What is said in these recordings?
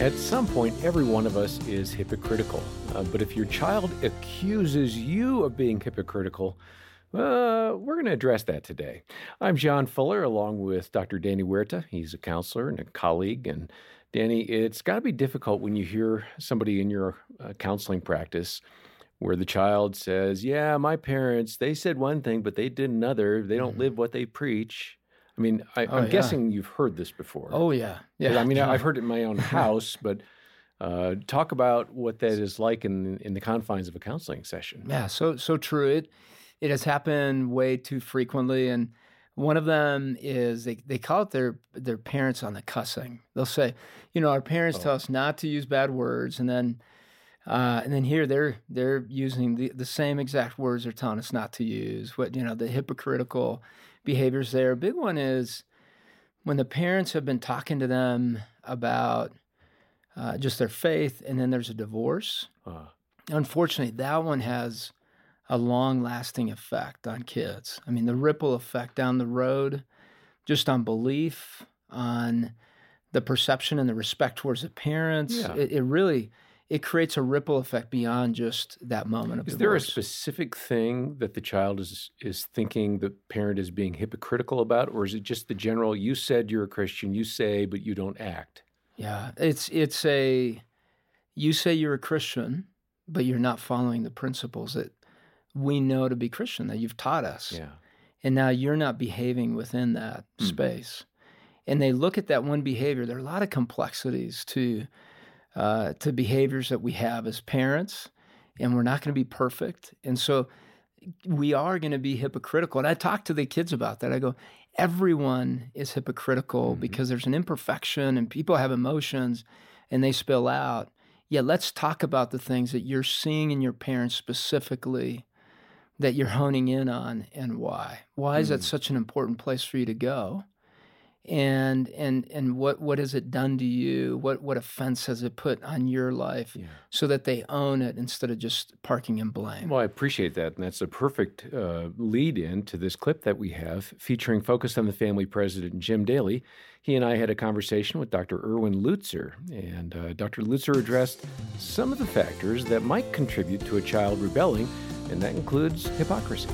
At some point, every one of us is hypocritical. But if your child accuses you of being hypocritical, we're going to address that today. I'm John Fuller, along with Dr. Danny Huerta. He's a counselor and a colleague. And Danny, it's got to be difficult when you hear somebody in your counseling practice where the child says, yeah, my parents, they said one thing, but they did another. They don't live what they preach. I mean, I'm guessing you've heard this before. Oh, yeah. Yeah. I mean, I've heard it in my own house, but talk about what that is like in the confines of a counseling session. Yeah, so true. It has happened way too frequently, and one of them is they call it their parents on the cussing. They'll say, our parents tell us not to use bad words, and then here they're using the same exact words they're telling us not to use. The hypocritical behaviors there. A big one is when the parents have been talking to them about just their faith, and then there's a divorce. Unfortunately, that one has a long-lasting effect on kids. I mean, the ripple effect down the road, just on belief, on the perception and the respect towards the parents. Yeah. It creates a ripple effect beyond just that moment of divorce. Is there a specific thing that the child is thinking the parent is being hypocritical about, or is it just the general, you said you're a Christian, you say, but you don't act? Yeah, you say you're a Christian, but you're not following the principles that we know to be Christian, that you've taught us. Yeah. And now you're not behaving within that space. And they look at that one behavior. There are a lot of complexities to behaviors that we have as parents, and we're not going to be perfect. And so we are going to be hypocritical. And I talk to the kids about that. I go, everyone is hypocritical because there's an imperfection and people have emotions and they spill out. Yeah, let's talk about the things that you're seeing in your parents specifically that you're honing in on and why. Why is that such an important place for you to go? And what has it done to you? What offense has it put on your life so that they own it instead of just parking in blame? Well, I appreciate that. And that's a perfect lead in to this clip that we have featuring Focus on the Family President Jim Daly. He and I had a conversation with Dr. Erwin Lutzer, and Dr. Lutzer addressed some of the factors that might contribute to a child rebelling, and that includes hypocrisy.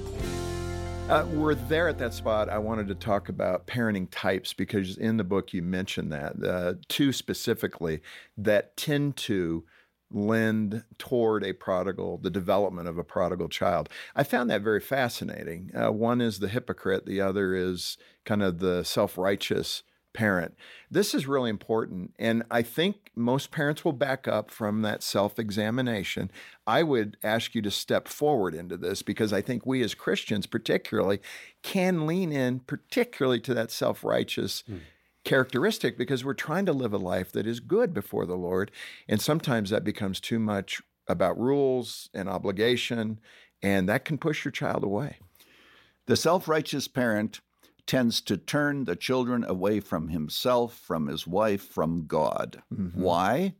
We're there at that spot. I wanted to talk about parenting types because in the book you mentioned that, two specifically that tend to lend toward the development of a prodigal child. I found that very fascinating. One is the hypocrite. The other is kind of the self-righteous parent. This is really important, and I think most parents will back up from that self-examination. I would ask you to step forward into this because I think we as Christians particularly can lean in particularly to that self-righteous characteristic because we're trying to live a life that is good before the Lord, and sometimes that becomes too much about rules and obligation, and that can push your child away. The self-righteous parent tends to turn the children away from himself, from his wife, from God. Why?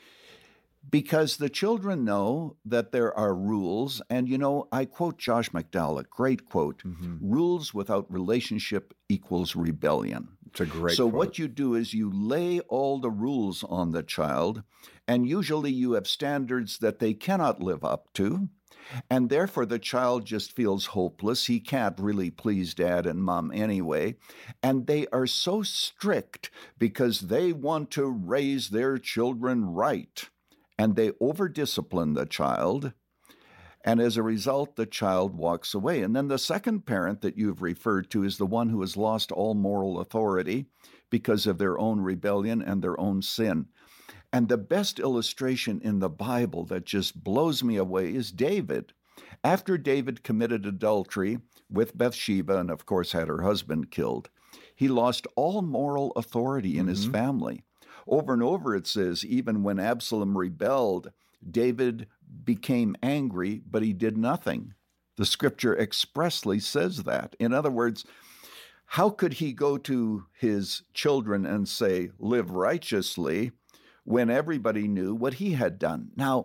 Because the children know that there are rules. And, I quote Josh McDowell, a great quote, rules without relationship equals rebellion. It's a great So quote. what you do is you lay all the rules on the child, and usually you have standards that they cannot live up to. And therefore, the child just feels hopeless. He can't really please dad and mom anyway. And they are so strict because they want to raise their children right. And they over-discipline the child. And as a result, the child walks away. And then the second parent that you've referred to is the one who has lost all moral authority because of their own rebellion and their own sin. And the best illustration in the Bible that just blows me away is David. After David committed adultery with Bathsheba and, of course, had her husband killed, he lost all moral authority in his family. Over and over it says, even when Absalom rebelled, David became angry, but he did nothing. The scripture expressly says that. In other words, how could he go to his children and say, live righteously, when everybody knew what he had done? Now,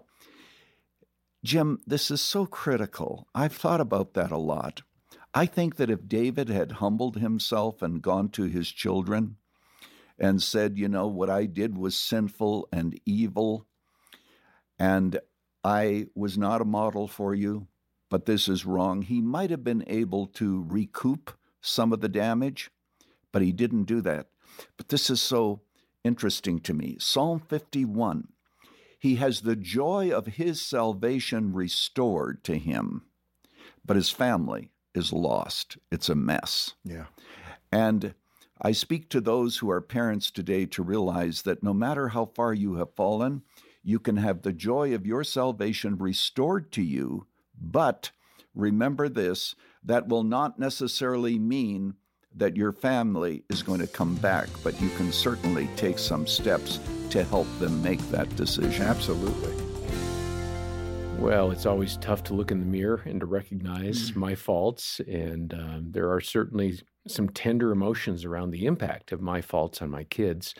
Jim, this is so critical. I've thought about that a lot. I think that if David had humbled himself and gone to his children and said, what I did was sinful and evil, and I was not a model for you, but this is wrong. He might have been able to recoup some of the damage, but he didn't do that. But this is so interesting to me. Psalm 51, he has the joy of his salvation restored to him, but his family is lost. It's a mess. Yeah. And I speak to those who are parents today to realize that no matter how far you have fallen, you can have the joy of your salvation restored to you, but remember this, that will not necessarily mean that your family is going to come back, but you can certainly take some steps to help them make that decision. Absolutely. Well, it's always tough to look in the mirror and to recognize my faults, and there are certainly some tender emotions around the impact of my faults on my kids.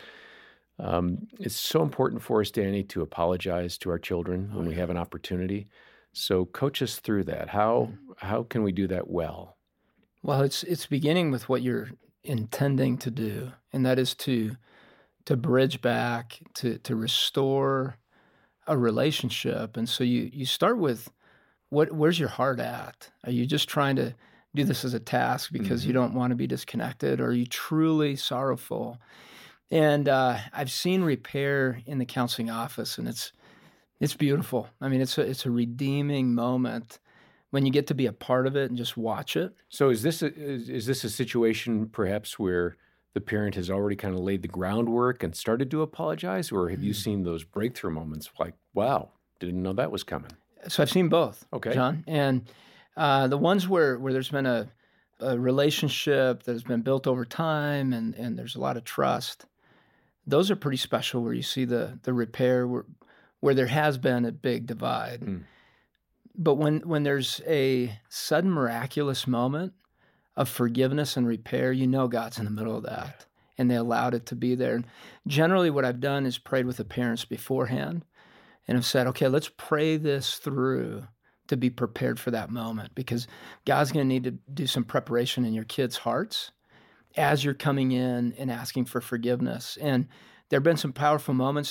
It's so important for us, Danny, to apologize to our children when we have an opportunity. So coach us through that. How can we do that well? Well, it's beginning with what you're intending to do, and that is to bridge back, to restore a relationship. And so you start with where's your heart at? Are you just trying to do this as a task because you don't want to be disconnected, or are you truly sorrowful? And I've seen repair in the counseling office, and it's beautiful. I mean, it's a redeeming moment when you get to be a part of it and just watch it. So is this a situation perhaps where the parent has already kind of laid the groundwork and started to apologize, or have you seen those breakthrough moments like, wow, didn't know that was coming? So I've seen both, okay, John. And the ones where there's been a relationship that has been built over time and there's a lot of trust, those are pretty special, where you see the repair where there has been a big divide. But when there's a sudden miraculous moment of forgiveness and repair, God's in the middle of that, and they allowed it to be there. And generally what I've done is prayed with the parents beforehand and have said, okay, let's pray this through to be prepared for that moment, because God's going to need to do some preparation in your kids' hearts as you're coming in and asking for forgiveness. And there have been some powerful moments.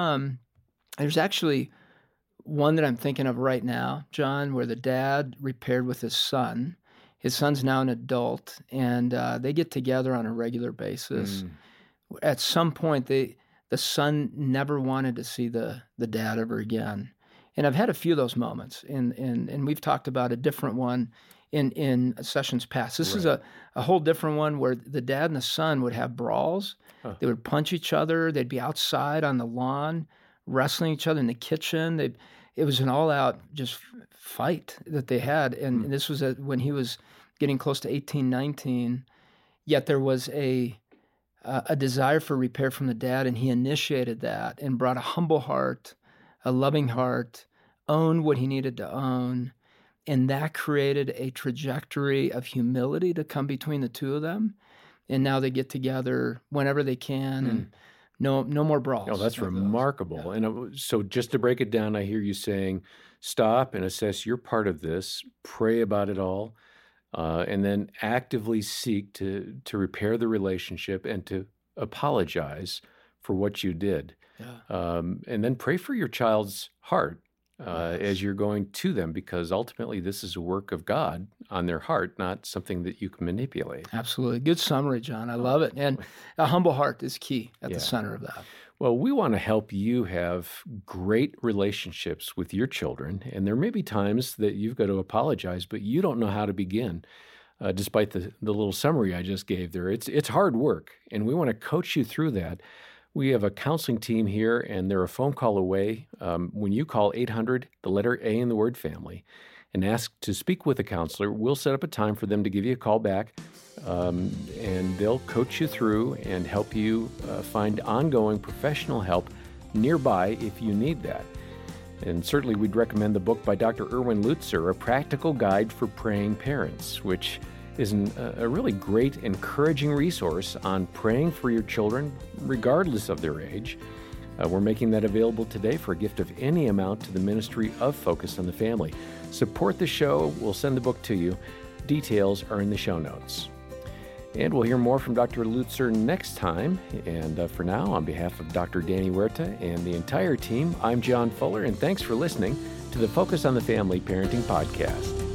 There's actually one that I'm thinking of right now, John, where the dad repaired with his son. His son's now an adult, and they get together on a regular basis. At some point, the son never wanted to see the dad ever again. And I've had a few of those moments, and we've talked about a different one in sessions past. This is a whole different one where the dad and the son would have brawls. They would punch each other. They'd be outside on the lawn, wrestling each other in the kitchen. It was an all-out just fight that they had. And this was when he was getting close to 18, 19, yet there was a desire for repair from the dad, and he initiated that and brought a humble heart, a loving heart, owned what he needed to own, and that created a trajectory of humility to come between the two of them. And now they get together whenever they can, and no more brawls. Oh, that's remarkable. Yeah. And so just to break it down, I hear you saying, stop and assess your part of this, pray about it all, and then actively seek to repair the relationship and to apologize for what you did. Yeah. And then pray for your child's heart as you're going to them, because ultimately this is a work of God on their heart, not something that you can manipulate. Absolutely. Good summary, John. I love it. And a humble heart is key at the center of that. Well, we want to help you have great relationships with your children. And there may be times that you've got to apologize, but you don't know how to begin. Despite the little summary I just gave there, it's hard work, and we want to coach you through that. We have a counseling team here, and they're a phone call away. When you call 800, the letter A in the word family, and ask to speak with a counselor, we'll set up a time for them to give you a call back, and they'll coach you through and help you find ongoing professional help nearby if you need that. And certainly we'd recommend the book by Dr. Erwin Lutzer, A Practical Guide for Praying Parents, which is a really great, encouraging resource on praying for your children, regardless of their age. We're making that available today for a gift of any amount to the Ministry of Focus on the Family. Support the show. We'll send the book to you. Details are in the show notes. And we'll hear more from Dr. Lutzer next time. And for now, on behalf of Dr. Danny Huerta and the entire team, I'm John Fuller, and thanks for listening to the Focus on the Family Parenting Podcast.